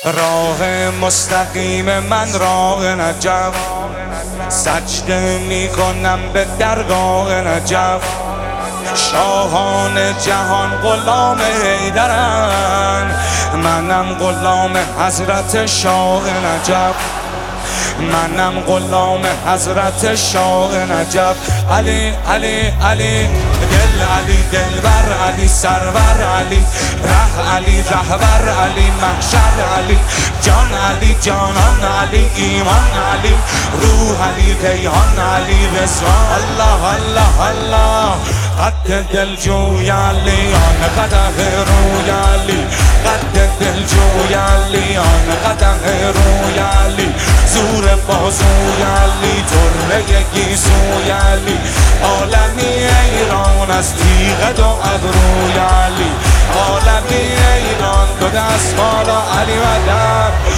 راه مستقیم من راه نجف، سجده میکنم به درگاه نجف. شاهان جهان غلام حیدرن، منم غلام حضرت شاه نجف. منم غلام حضرت شاه نجف. علی علی علی دل علی دلبر علی سرور علی ره علی رهبر علی محشر علی جان علی جانان علی ایمان علی روح علی ریحان علی رضوان. الله الله الله قد دل جوی علی آن قدح روی علی قد دل جوی علی آن قدح روی علی زور بازوی علی طره گیسوی علی عالمی ایران از تیغ دو ابروی علی عالمی ایران دو دست بالا علی مدد